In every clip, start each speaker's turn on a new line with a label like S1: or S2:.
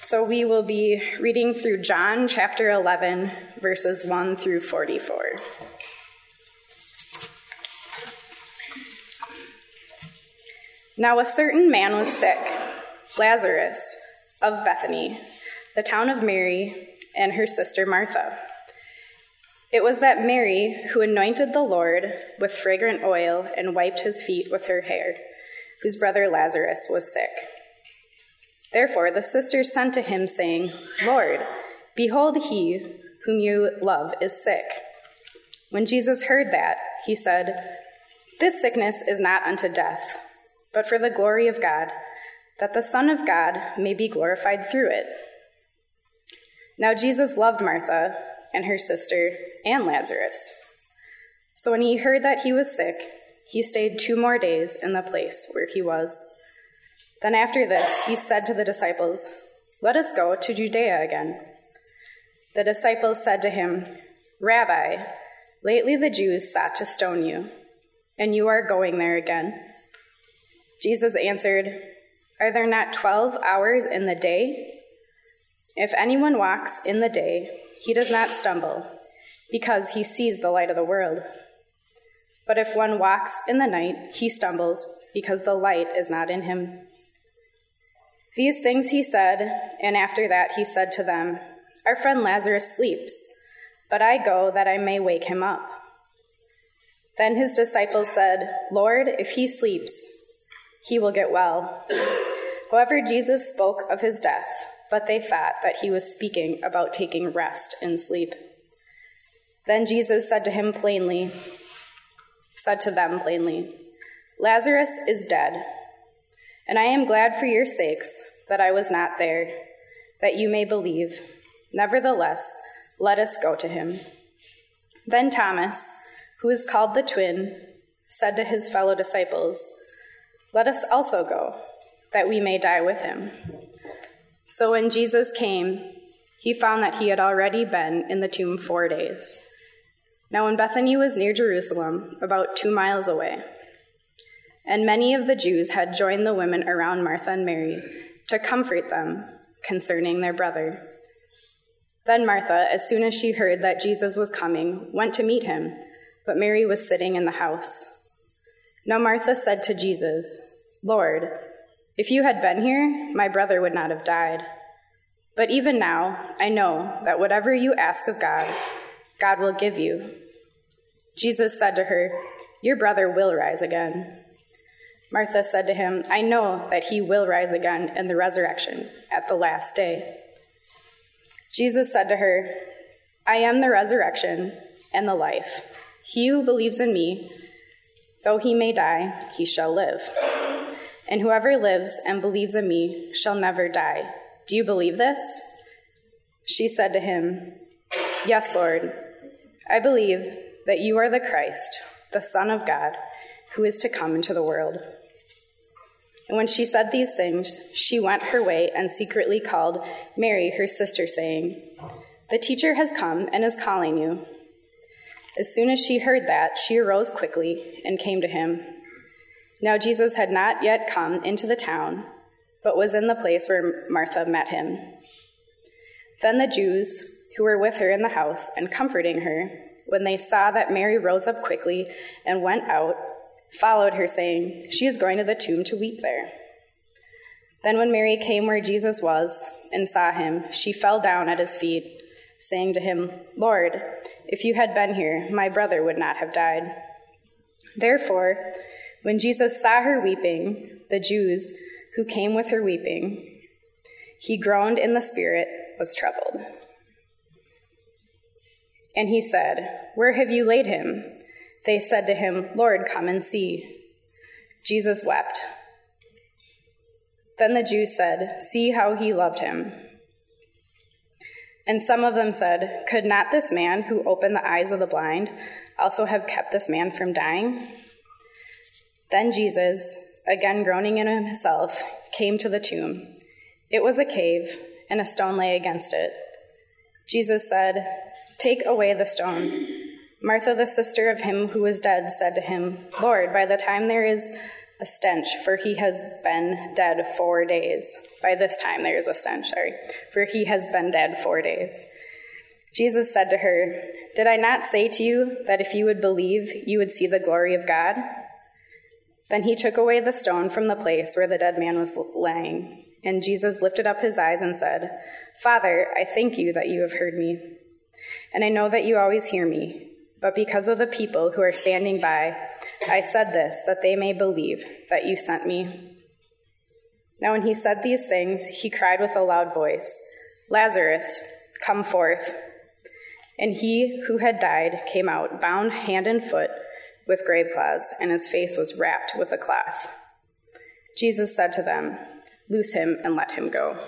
S1: So we will be reading through John chapter 11, verses 1 through 44. Now a certain man was sick, Lazarus, of Bethany, the town of Mary and her sister Martha. It was that Mary who anointed the Lord with fragrant oil and wiped his feet with her hair, whose brother Lazarus was sick. Therefore the sisters sent to him, saying, Lord, behold, he whom you love is sick. When Jesus heard that, he said, This sickness is not unto death, but for the glory of God, that the Son of God may be glorified through it. Now Jesus loved Martha and her sister and Lazarus. So when he heard that he was sick, he stayed 2 more days in the place where he was. Then after this, he said to the disciples, Let us go to Judea again. The disciples said to him, Rabbi, lately the Jews sought to stone you, and you are going there again. Jesus answered, Are there not 12 hours in the day? If anyone walks in the day, he does not stumble, because he sees the light of the world. But if one walks in the night, he stumbles, because the light is not in him. These things he said, and after that he said to them, Our friend Lazarus sleeps, but I go that I may wake him up. Then his disciples said, Lord, if he sleeps, he will get well. However, Jesus spoke of his death, but they thought that he was speaking about taking rest in sleep. Then Jesus said to them plainly, Lazarus is dead, and I am glad for your sakes that I was not there, that you may believe. Nevertheless, let us go to him. Then Thomas, who is called the twin, said to his fellow disciples, Let us also go, that we may die with him. So when Jesus came, he found that he had already been in the tomb 4 days. Now when Bethany was near Jerusalem, about 2 miles away, and many of the Jews had joined the women around Martha and Mary to comfort them concerning their brother. Then Martha, as soon as she heard that Jesus was coming, went to meet him, but Mary was sitting in the house. Now Martha said to Jesus, Lord, if you had been here, my brother would not have died. But even now, I know that whatever you ask of God, God will give you. Jesus said to her, Your brother will rise again. Martha said to him, I know that he will rise again in the resurrection at the last day. Jesus said to her, I am the resurrection and the life. He who believes in me, though he may die, he shall live. And whoever lives and believes in me shall never die. Do you believe this? She said to him, Yes, Lord, I believe that you are the Christ, the Son of God, who is to come into the world. And when she said these things, she went her way and secretly called Mary, her sister, saying, The teacher has come and is calling you. As soon as she heard that, she arose quickly and came to him. Now Jesus had not yet come into the town, but was in the place where Martha met him. Then the Jews who were with her in the house and comforting her, when they saw that Mary rose up quickly and went out, followed her, saying, She is going to the tomb to weep there. Then when Mary came where Jesus was and saw him, she fell down at his feet, saying to him, Lord, if you had been here, my brother would not have died. Therefore, when Jesus saw her weeping, the Jews who came with her weeping, he groaned in the spirit, was troubled. And he said, Where have you laid him? They said to him, Lord, come and see. Jesus wept. Then the Jews said, See how he loved him. And some of them said, Could not this man who opened the eyes of the blind also have kept this man from dying? Then Jesus, again groaning in himself, came to the tomb. It was a cave, and a stone lay against it. Jesus said, Take away the stone. Martha, the sister of him who was dead, said to him, Lord, by the time there is a stench, for he has been dead 4 days. By this time there is a stench, for he has been dead 4 days. Jesus said to her, "Did I not say to you that if you would believe, you would see the glory of God?" Then he took away the stone from the place where the dead man was lying. And Jesus lifted up his eyes and said, "Father, I thank you that you have heard me. And I know that you always hear me. But because of the people who are standing by, I said this, that they may believe that you sent me." Now when he said these things, he cried with a loud voice, "Lazarus, come forth." And he who had died came out, bound hand and foot with grave cloths, and his face was wrapped with a cloth. Jesus said to them, "Loose him and let him go."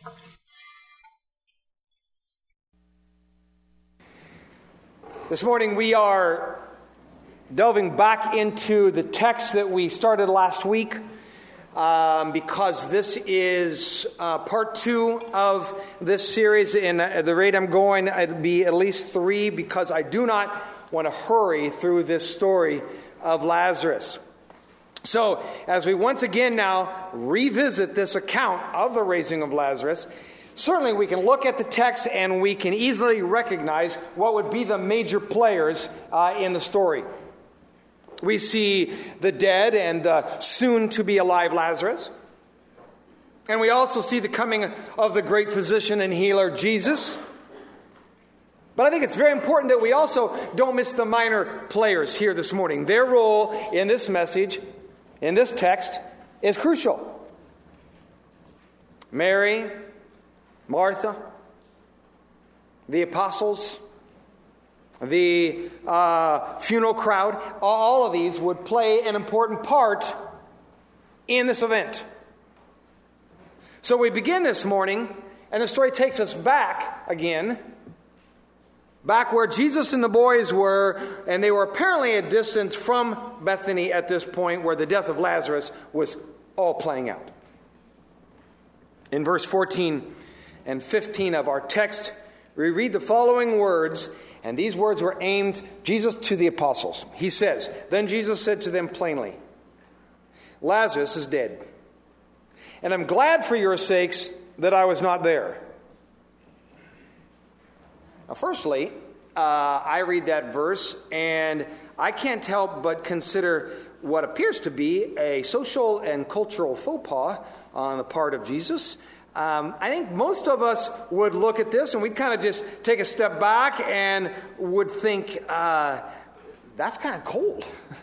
S2: This morning we are delving back into the text that we started last week because this is part 2 of this series. And at the rate I'm going, it'll be at least 3 because I do not want to hurry through this story of Lazarus. So as we once again now revisit this account of the raising of Lazarus, certainly we can look at the text and we can easily recognize what would be the major players in the story. We see the dead and soon-to-be-alive Lazarus. And we also see the coming of the great physician and healer, Jesus. But I think it's very important that we also don't miss the minor players here this morning. Their role in this message, in this text, is crucial. Mary, Martha, the apostles, the funeral crowd, all of these would play an important part in this event. So we begin this morning, and the story takes us back again, back where Jesus and the boys were, and they were apparently a distance from Bethany at this point, where the death of Lazarus was all playing out. In verse 14 and 15 of our text, we read the following words, and these words were aimed, Jesus to the apostles. He says, "Then Jesus said to them plainly, 'Lazarus is dead, and I'm glad for your sakes that I was not there.'" Now, firstly, I read that verse, and I can't help but consider what appears to be a social and cultural faux pas on the part of Jesus. I think most of us would look at this and we'd kind of just take a step back and would think, that's kind of cold.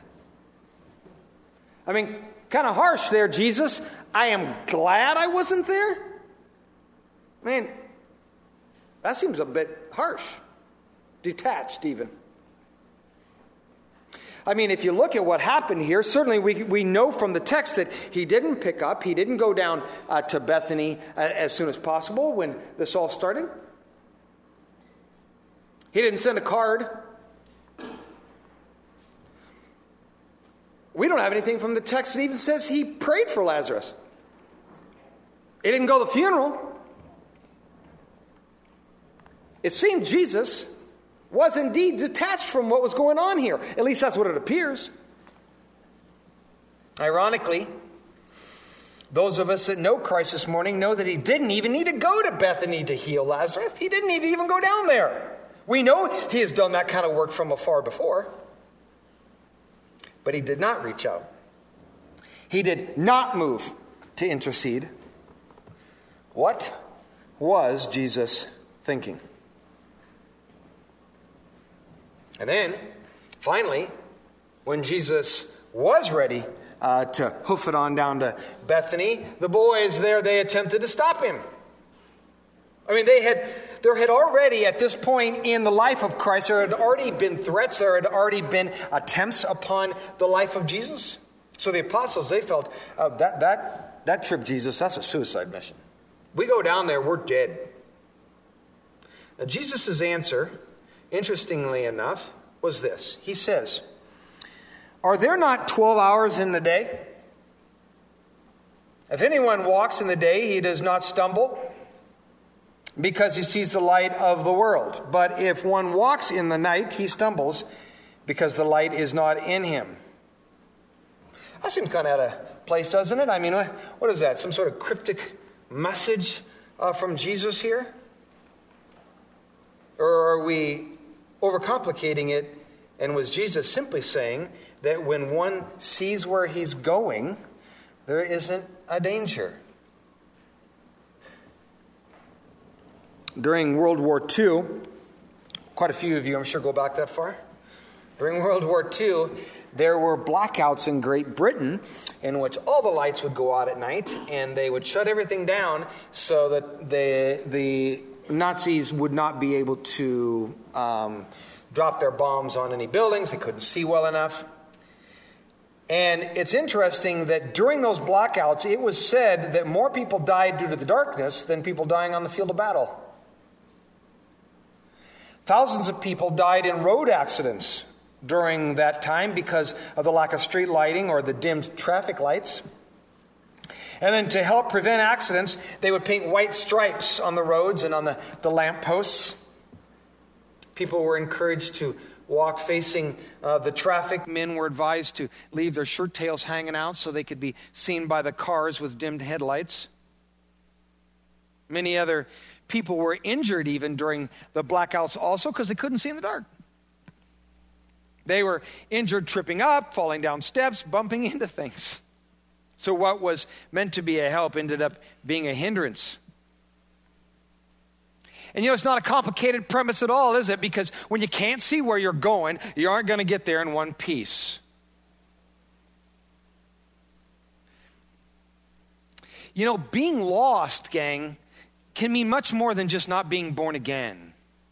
S2: I mean, kind of harsh there, Jesus. I am glad I wasn't there. I mean, that seems a bit harsh, detached even. I mean, if you look at what happened here, certainly we know from the text that he didn't pick up, he didn't go down to Bethany as soon as possible when this all started. He didn't send a card. We don't have anything from the text that even says he prayed for Lazarus. He didn't go to the funeral. It seemed Jesus was indeed detached from what was going on here. At least that's what it appears. Ironically, those of us that know Christ this morning know that he didn't even need to go to Bethany to heal Lazarus. He didn't need to even go down there. We know he has done that kind of work from afar before. But he did not reach out. He did not move to intercede. What was Jesus thinking? And then, finally, when Jesus was ready to hoof it on down to Bethany, the boys there, they attempted to stop him. I mean, there had already, at this point in the life of Christ, there had already been threats, there had already been attempts upon the life of Jesus. So the apostles, they felt, that trip, Jesus, that's a suicide mission. We go down there, we're dead. Now, Jesus' answer, interestingly enough, was this. He says, "Are there not 12 hours in the day? If anyone walks in the day, he does not stumble, because he sees the light of the world. But if one walks in the night, he stumbles, because the light is not in him." That seems kind of out of place, doesn't it? I mean, what is that? Some sort of cryptic message from Jesus here? Or are we overcomplicating it? And was Jesus simply saying that when one sees where he's going, there isn't a danger? During World War II, quite a few of you, I'm sure, go back that far. During World War II, there were blackouts in Great Britain in which all the lights would go out at night, and they would shut everything down so that the Nazis would not be able to drop their bombs on any buildings. They couldn't see well enough. And it's interesting that during those blackouts, it was said that more people died due to the darkness than people dying on the field of battle. Thousands of people died in road accidents during that time because of the lack of street lighting or the dimmed traffic lights. And then to help prevent accidents, they would paint white stripes on the roads and on the lampposts. People were encouraged to walk facing the traffic. Men were advised to leave their shirt tails hanging out so they could be seen by the cars with dimmed headlights. Many other people were injured even during the blackouts also because they couldn't see in the dark. They were injured tripping up, falling down steps, bumping into things. So what was meant to be a help ended up being a hindrance. And it's not a complicated premise at all, is it? Because when you can't see where you're going, you aren't going to get there in one piece. Being lost, gang, can mean much more than just not being born again.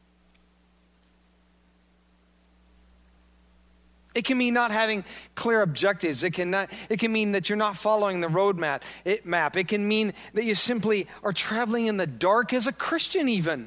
S2: It can mean not having clear objectives. It can mean that you're not following the road map. It can mean that you simply are traveling in the dark as a Christian even.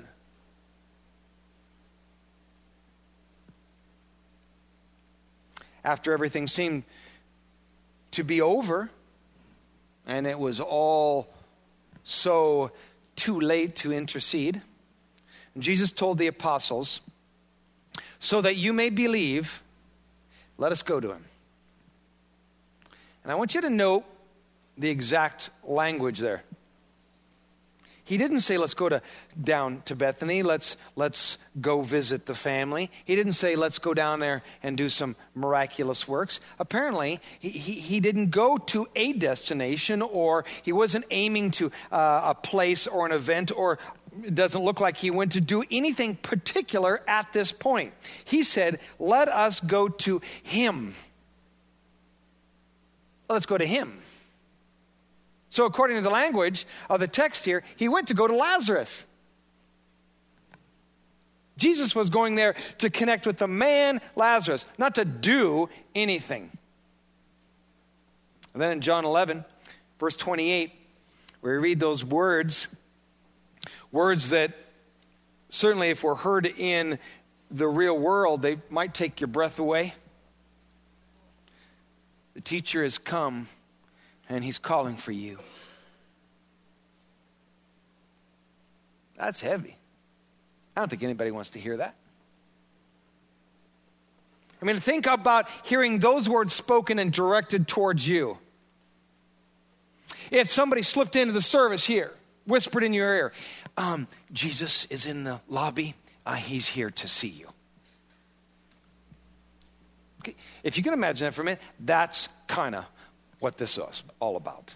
S2: After everything seemed to be over, and it was all so too late to intercede, Jesus told the apostles, "So that you may believe, let us go to him." And I want you to note the exact language there. He didn't say, let's go down to Bethany, let's go visit the family. He didn't say, let's go down there and do some miraculous works. Apparently, he didn't go to a destination, or he wasn't aiming to a place or an event, or it doesn't look like he went to do anything particular at this point. He said, let us go to him. Let's go to him. So according to the language of the text here, he went to go to Lazarus. Jesus was going there to connect with the man Lazarus, not to do anything. And then in John 11, verse 28, we read those words that certainly if were heard in the real world, they might take your breath away. The teacher has come, and he's calling for you. That's heavy. I don't think anybody wants to hear that. I mean, think about hearing those words spoken and directed towards you. If somebody slipped into the service here, whispered in your ear, Jesus is in the lobby. He's here to see you. Okay. If you can imagine that for a minute, that's kind of what this is all about.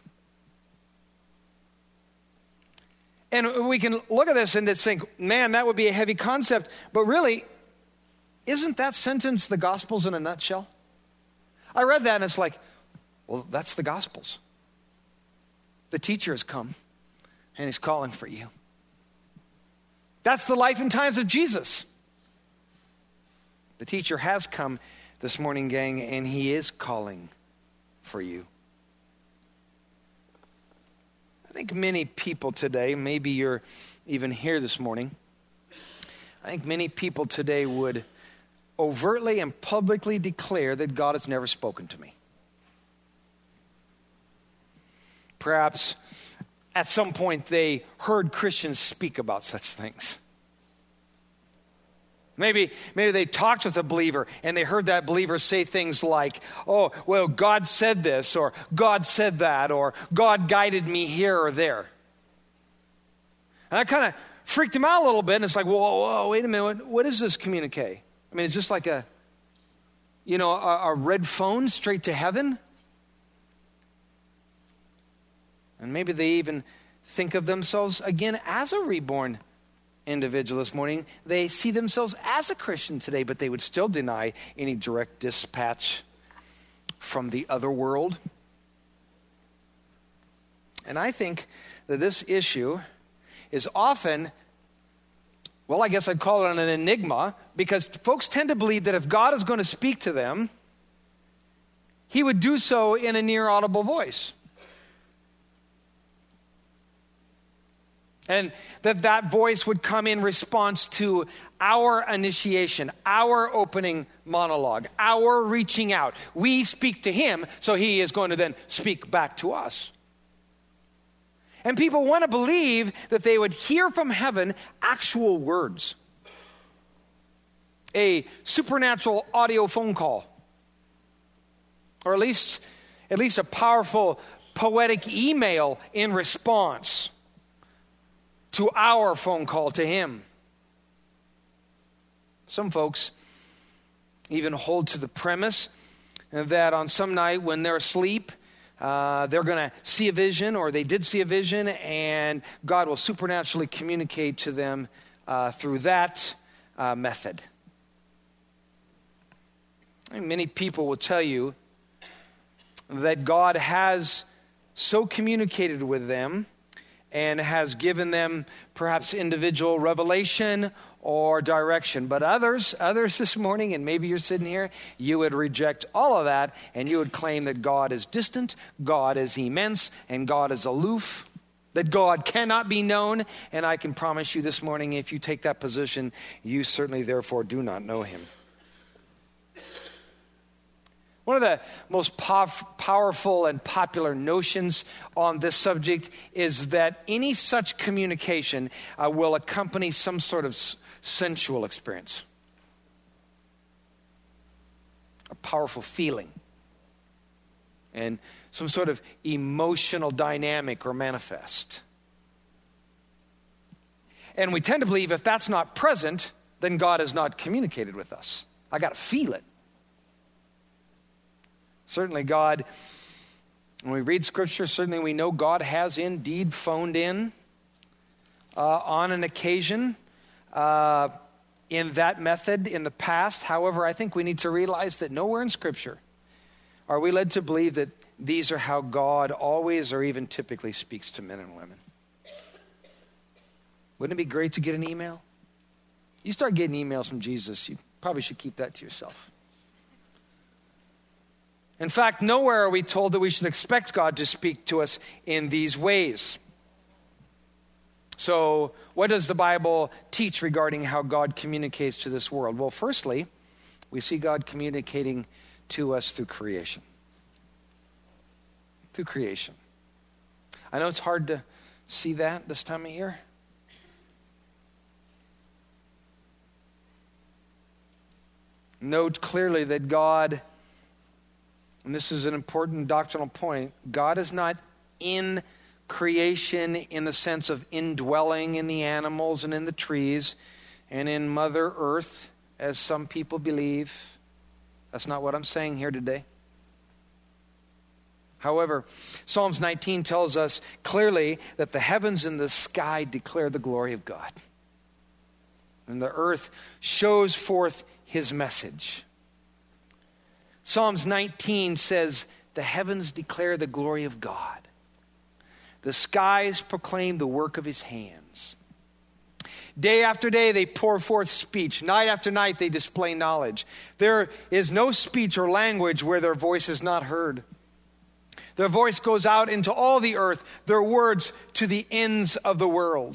S2: And we can look at this and just think, man, that would be a heavy concept. But really, isn't that sentence the Gospels in a nutshell? I read that and it's like, well, that's the Gospels. The teacher has come and he's calling for you. That's the life and times of Jesus. The teacher has come this morning, gang, and he is calling for you. I think many people today, maybe you're even here this morning, I think many people today would overtly and publicly declare that God has never spoken to me. Perhaps at some point they heard Christians speak about such things. Maybe they talked with a believer and they heard that believer say things like, oh, well, God said this, or God said that, or God guided me here or there. And that kind of freaked him out a little bit. And it's like, whoa, wait a minute. What is this communique? I mean, it's just like a red phone straight to heaven. And maybe they even think of themselves again as a reborn individual this morning. They see themselves as a Christian today, but they would still deny any direct dispatch from the other world. And I think that this issue is often, well, I guess I'd call it an enigma, because folks tend to believe that if God is going to speak to them, he would do so in a near audible voice. And that voice would come in response to our initiation, our opening monologue, our reaching out. We speak to him, so he is going to then speak back to us. And people want to believe that they would hear from heaven actual words. A supernatural audio phone call. Or at least a powerful poetic email in response to our phone call to him. Some folks even hold to the premise that on some night when they're asleep, they're going to see a vision, or they did see a vision, and God will supernaturally communicate to them through that method. And many people will tell you that God has so communicated with them and has given them perhaps individual revelation or direction. But others this morning, and maybe you're sitting here, you would reject all of that, and you would claim that God is distant, God is immense, and God is aloof, that God cannot be known. And I can promise you this morning, if you take that position, you certainly therefore do not know him. One of the most powerful and popular notions on this subject is that any such communication will accompany some sort of sensual experience, a powerful feeling, and some sort of emotional dynamic or manifest. And we tend to believe if that's not present, then God has not communicated with us. I got to feel it. Certainly God, when we read Scripture, certainly we know God has indeed phoned in on an occasion in that method in the past. However, I think we need to realize that nowhere in Scripture are we led to believe that these are how God always or even typically speaks to men and women. Wouldn't it be great to get an email? You start getting emails from Jesus, you probably should keep that to yourself. In fact, nowhere are we told that we should expect God to speak to us in these ways. So, what does the Bible teach regarding how God communicates to this world? Well, firstly, we see God communicating to us through creation. Through creation. I know it's hard to see that this time of year. Note clearly that God, and this is an important doctrinal point, God is not in creation in the sense of indwelling in the animals and in the trees and in Mother Earth, as some people believe. That's not what I'm saying here today. However, Psalms 19 tells us clearly that the heavens and the sky declare the glory of God. And the earth shows forth his message. Psalms 19 says, the heavens declare the glory of God. The skies proclaim the work of his hands. Day after day they pour forth speech. Night after night they display knowledge. There is no speech or language where their voice is not heard. Their voice goes out into all the earth, their words to the ends of the world.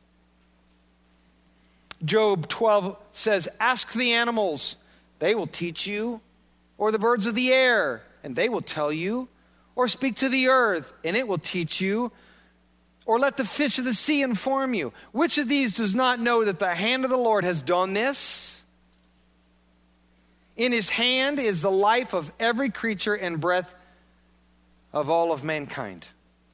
S2: Job 12 says, ask the animals, they will teach you, or the birds of the air, and they will tell you, or speak to the earth, and it will teach you, or let the fish of the sea inform you. Which of these does not know that the hand of the Lord has done this? In his hand is the life of every creature and breath of all of mankind.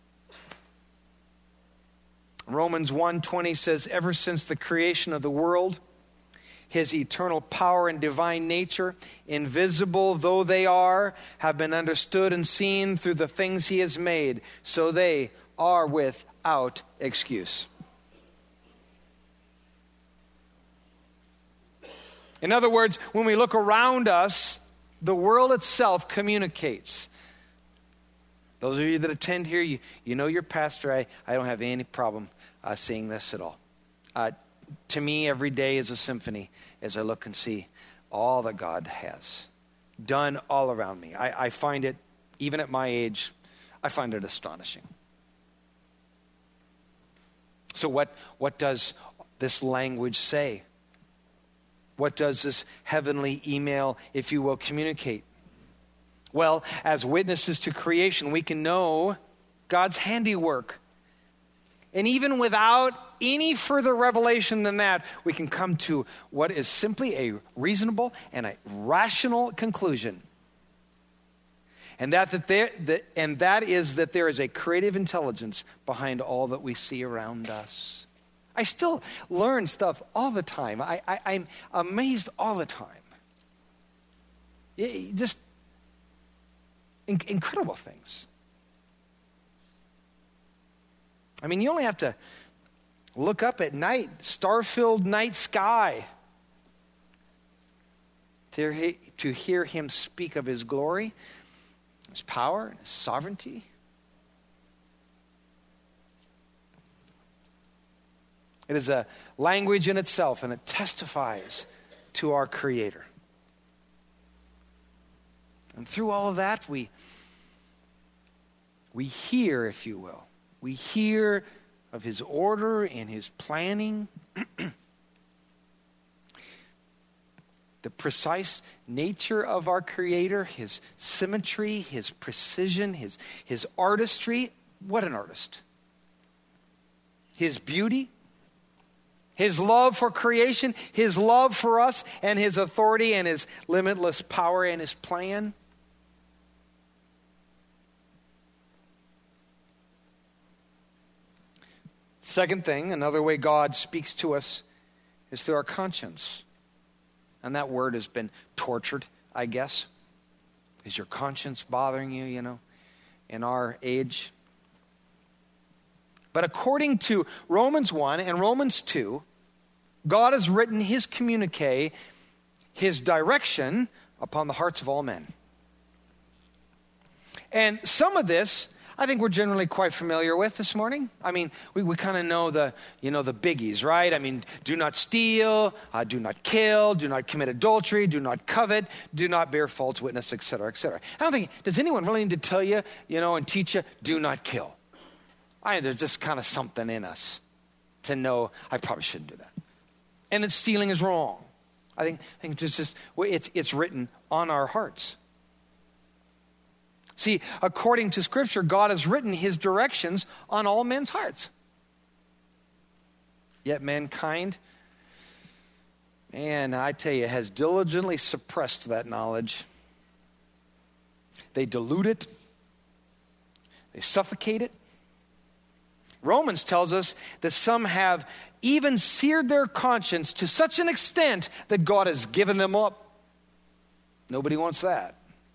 S2: Romans 1:20 says, ever since the creation of the world, his eternal power and divine nature, invisible though they are, have been understood and seen through the things he has made, so they are without excuse. In other words, when we look around us, the world itself communicates. Those of you that attend here, you know your pastor. I don't have any problem seeing this at all. To me, every day is a symphony as I look and see all that God has done all around me. I find it, even at my age, I find it astonishing. So what does this language say? What does this heavenly email, if you will, communicate? Well, as witnesses to creation, we can know God's handiwork. And even without any further revelation than that, we can come to what is simply a reasonable and a rational conclusion. And that is that there is a creative intelligence behind all that we see around us. I still learn stuff all the time. I'm amazed all the time. Just incredible things. I mean, you only have to look up at night, star-filled night sky, to hear him speak of his glory, his power, and his sovereignty. It is a language in itself, and it testifies to our Creator. And through all of that, we hear, if you will. We hear of his order and his planning. The precise nature of our Creator, his symmetry, his precision, his artistry. What an artist. His beauty. His love for creation, his love for us, and his authority and his limitless power and his plan. Second thing, another way God speaks to us is through our conscience. And that word has been tortured, I guess. Is your conscience bothering you, in our age? But according to Romans 1 and Romans 2, God has written his communique, his direction, upon the hearts of all men. And some of this, I think we're generally quite familiar with this morning. I mean, we kind of know the biggies, right? I mean, do not steal, do not kill, do not commit adultery, do not covet, do not bear false witness, etc., etc. I don't think, does anyone really need to tell you, and teach you, do not kill? There's just kind of something in us to know I probably shouldn't do that. And that stealing is wrong. I think it's written on our hearts. See, according to Scripture, God has written his directions on all men's hearts. Yet mankind, I tell you, has diligently suppressed that knowledge. They dilute it. They suffocate it. Romans tells us that some have even seared their conscience to such an extent that God has given them up. Nobody wants that.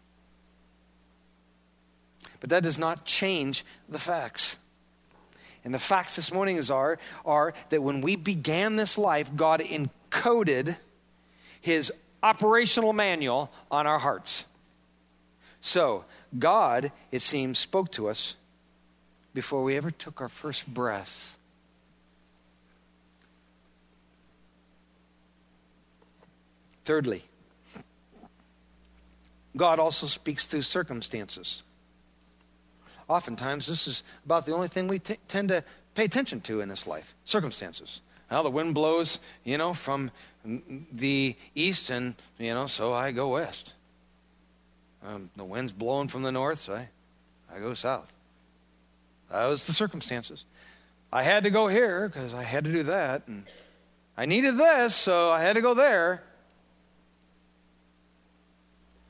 S2: But that does not change the facts. And the facts this morning are that when we began this life, God encoded his operational manual on our hearts. So God, it seems, spoke to us before we ever took our first breath. Thirdly, God also speaks through circumstances. Oftentimes, this is about the only thing we tend to pay attention to in this life, circumstances. Well, the wind blows, from the east, and, so I go west. The wind's blowing from the north, so I go south. That was the circumstances. I had to go here because I had to do that, and I needed this, so I had to go there.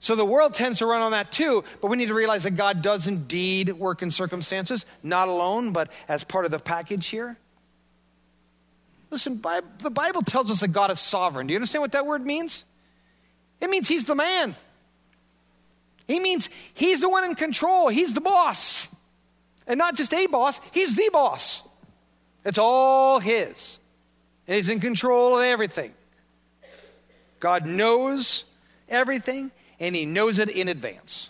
S2: So the world tends to run on that too, but we need to realize that God does indeed work in circumstances, not alone, but as part of the package here. Listen, the Bible tells us that God is sovereign. Do you understand what that word means? It means he's the man. He means he's the one in control. He's the boss. And not just a boss, he's the boss. It's all his. And he's in control of everything. God knows everything, and he knows it in advance.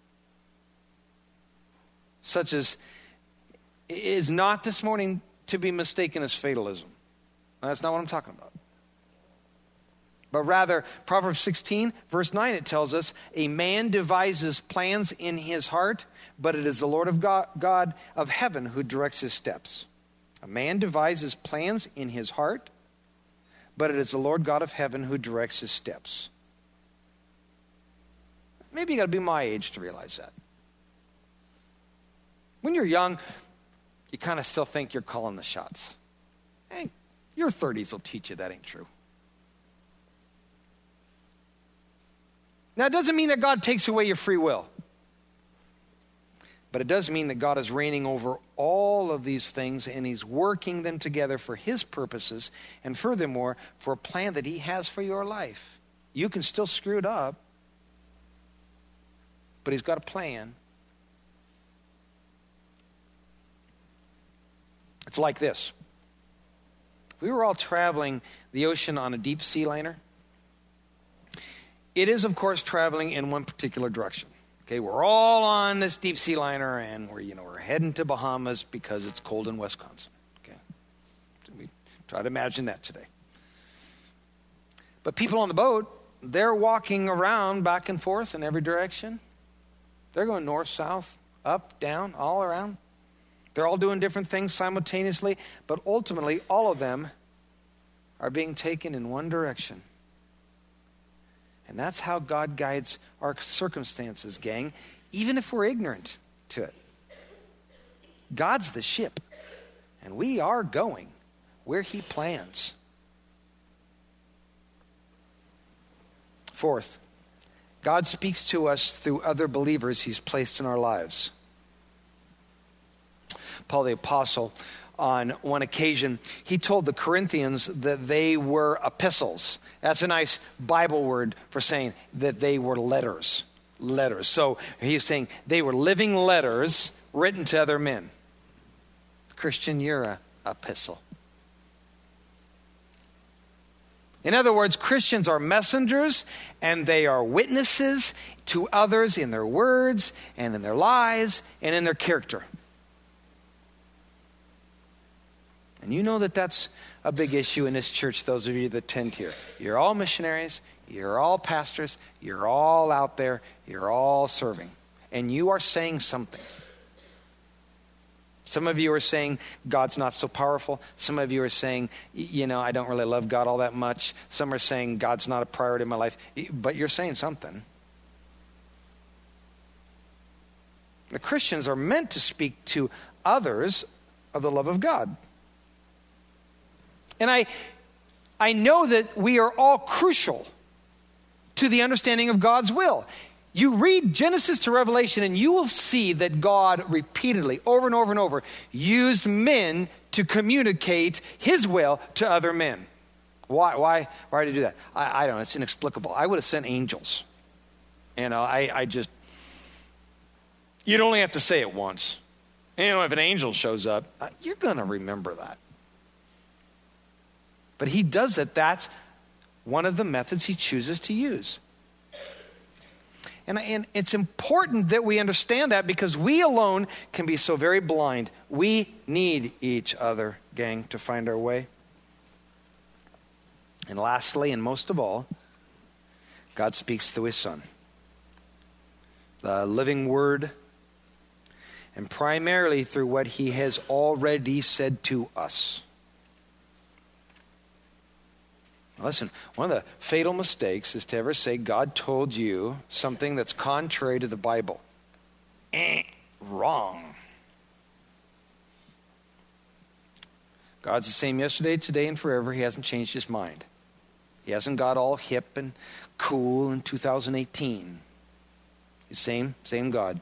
S2: Such as is not this morning to be mistaken as fatalism. That's not what I'm talking about. But rather, Proverbs 16, verse 9, it tells us, a man devises plans in his heart, but it is the Lord of God of heaven who directs his steps. A man devises plans in his heart, but it is the Lord God of heaven who directs his steps. Maybe you got to be my age to realize that. When you're young, you kind of still think you're calling the shots. Hey, your 30s will teach you that ain't true. Now, it doesn't mean that God takes away your free will. But it does mean that God is reigning over all of these things, and he's working them together for his purposes, and furthermore, for a plan that he has for your life. You can still screw it up, but he's got a plan. It's like this. If we were all traveling the ocean on a deep sea liner, it is, of course, traveling in one particular direction. Okay, we're all on this deep sea liner, and we're heading to Bahamas because it's cold in Wisconsin. Okay, so we try to imagine that today. But people on the boat, they're walking around back and forth in every direction. They're going north, south, up, down, all around. They're all doing different things simultaneously, but ultimately, all of them are being taken in one direction. And that's how God guides our circumstances, gang, even if we're ignorant to it. God's the ship, and we are going where he plans. Fourth, God speaks to us through other believers he's placed in our lives. Paul the Apostle, on one occasion, he told the Corinthians that they were epistles. That's a nice Bible word for saying that they were letters. Letters. So he's saying they were living letters written to other men. Christian, you're an epistle. In other words, Christians are messengers, and they are witnesses to others in their words and in their lives and in their character. And you know that that's a big issue in this church, those of you that attend here. You're all missionaries, you're all pastors, you're all out there, you're all serving. And you are saying something. Some of you are saying, God's not so powerful. Some of you are saying, I don't really love God all that much. Some are saying, God's not a priority in my life. But you're saying something. The Christians are meant to speak to others of the love of God. And I know that we are all crucial to the understanding of God's will. You read Genesis to Revelation, and you will see that God repeatedly, over and over and over, used men to communicate his will to other men. Why did he do that? I don't know. It's inexplicable. I would have sent angels. You'd only have to say it once. If an angel shows up, you're going to remember that. But he does that. That's one of the methods he chooses to use. And it's important that we understand that, because we alone can be so very blind. We need each other, gang, to find our way. And lastly, and most of all, God speaks through his Son, the living Word, and primarily through what he has already said to us. Listen, one of the fatal mistakes is to ever say God told you something that's contrary to the Bible. Wrong. God's the same yesterday, today, and forever. He hasn't changed his mind. He hasn't got all hip and cool in 2018. Same God.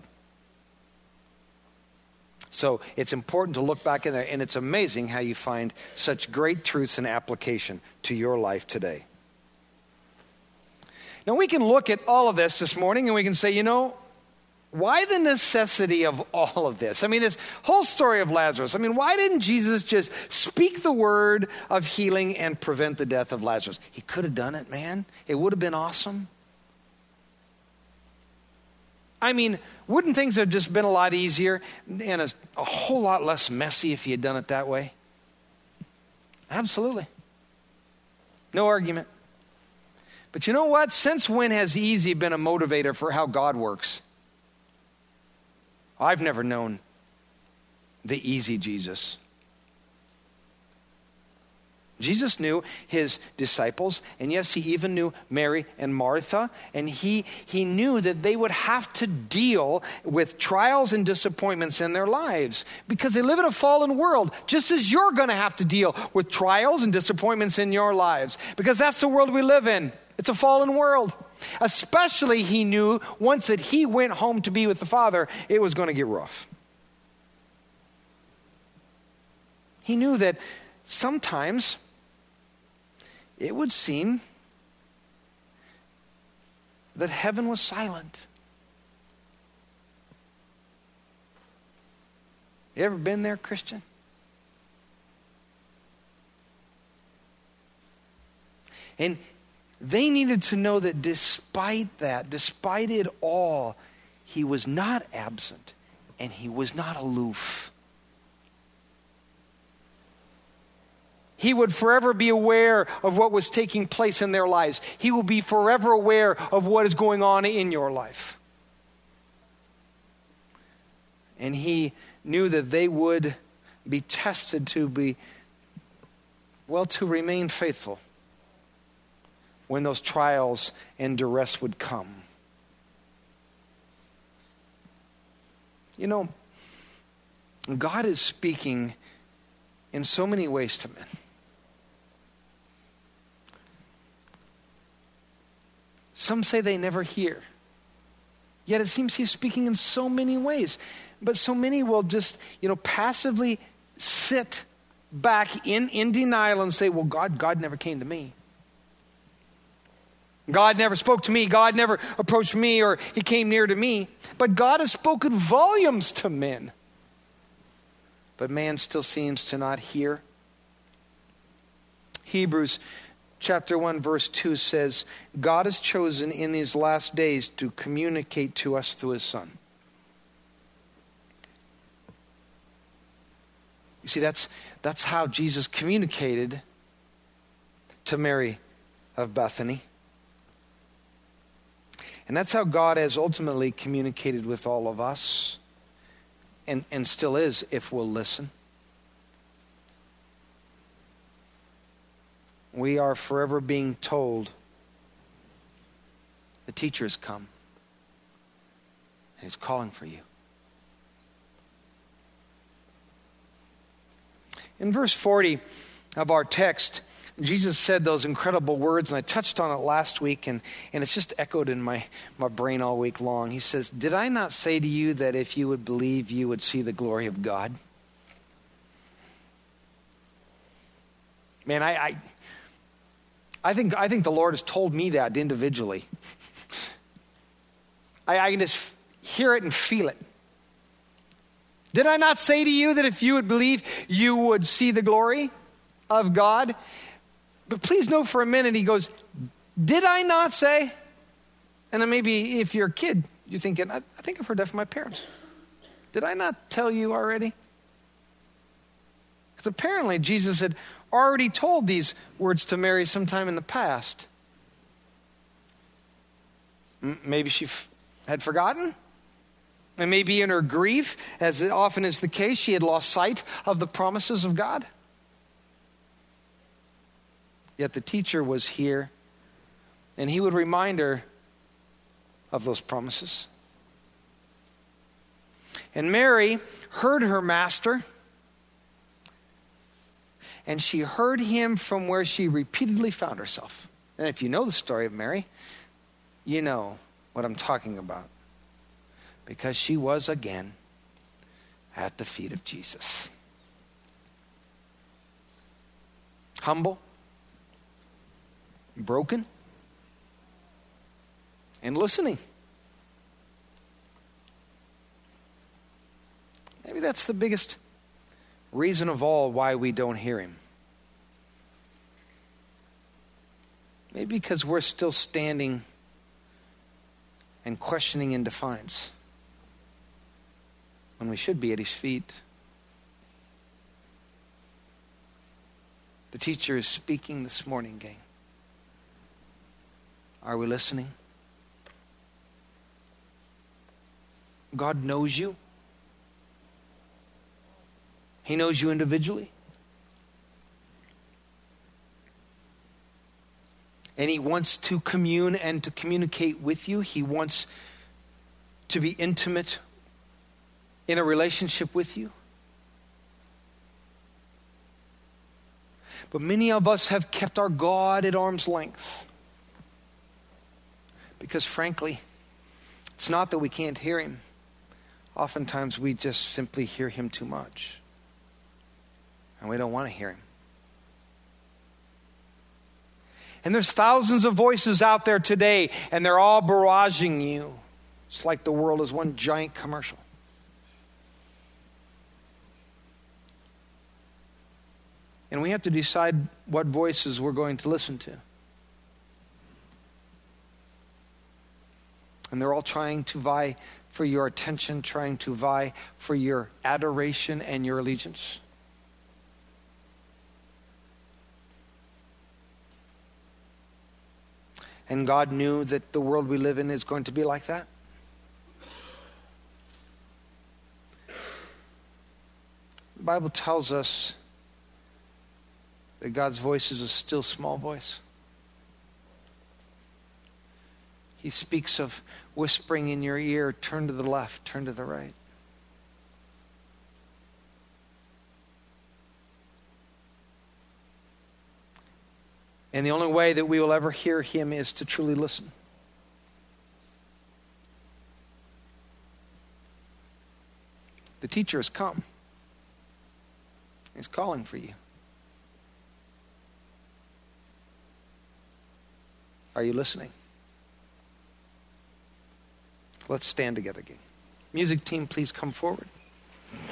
S2: So it's important to look back in there, and it's amazing how you find such great truths and application to your life today. Now we can look at all of this morning and we can say, why the necessity of all of this? I mean, this whole story of Lazarus. I mean, why didn't Jesus just speak the word of healing and prevent the death of Lazarus? He could have done it, man. It would have been awesome. I mean, wouldn't things have just been a lot easier and a whole lot less messy if he had done it that way? Absolutely. No argument. But you know what? Since when has easy been a motivator for how God works? I've never known the easy Jesus. Jesus knew his disciples, and yes, he even knew Mary and Martha, and he knew that they would have to deal with trials and disappointments in their lives because they live in a fallen world, just as you're going to have to deal with trials and disappointments in your lives, because that's the world we live in. It's a fallen world. Especially he knew once that he went home to be with the Father, it was going to get rough. He knew that sometimes it would seem that heaven was silent. You ever been there, Christian? And they needed to know that despite it all, he was not absent and he was not aloof. He would forever be aware of what was taking place in their lives. He will be forever aware of what is going on in your life. And he knew that they would be tested to remain faithful when those trials and duress would come. God is speaking in so many ways to men. Some say they never hear. Yet it seems he's speaking in so many ways. But so many will just, passively sit back in denial and say, well, God never came to me. God never spoke to me. God never approached me, or he came near to me. But God has spoken volumes to men. But man still seems to not hear. Hebrews chapter 1 verse 2 says, God has chosen in these last days to communicate to us through his Son. You see, that's how Jesus communicated to Mary of Bethany. And that's how God has ultimately communicated with all of us, and still is if we'll listen. We are forever being told the teacher has come and he's calling for you. In verse 40 of our text, Jesus said those incredible words, and I touched on it last week, and it's just echoed in my brain all week long. He says, did I not say to you that if you would believe, you would see the glory of God? Man, I think the Lord has told me that individually. I can just hear it and feel it. Did I not say to you that if you would believe, you would see the glory of God? But please note for a minute, he goes, did I not say? And then maybe if you're a kid, you're thinking, I think I've heard that from my parents. Did I not tell you already? Because apparently Jesus had already told these words to Mary sometime in the past. Maybe she had forgotten. And maybe in her grief, as often is the case, she had lost sight of the promises of God. Yet the teacher was here, and he would remind her of those promises. And Mary heard her master, and she heard him from where she repeatedly found herself. And if you know the story of Mary, you know what I'm talking about. because she was again at the feet of Jesus. Humble, broken, and listening. Maybe that's the biggest reason of all why we don't hear him. Maybe because we're still standing and questioning in defiance when we should be at his feet. The teacher is speaking this morning, gang. Are we listening? God knows you. He knows you individually. And he wants to commune and to communicate with you. He wants to be intimate in a relationship with you. But many of us have kept our God at arm's length. Because frankly, it's not that we can't hear him. Oftentimes we just simply hear him too much. And we don't want to hear him. And there's thousands of voices out there today, and they're all barraging you. It's like the world is one giant commercial. And we have to decide what voices we're going to listen to. And they're all trying to vie for your attention, trying to vie for your adoration and your allegiance. And God knew that the world we live in is going to be like that. The Bible tells us that God's voice is a still small voice. He speaks of whispering in your ear, turn to the left, turn to the right. And the only way that we will ever hear him is to truly listen. The teacher has come. He's calling for you. Are you listening? Let's stand together again. Music team, please come forward.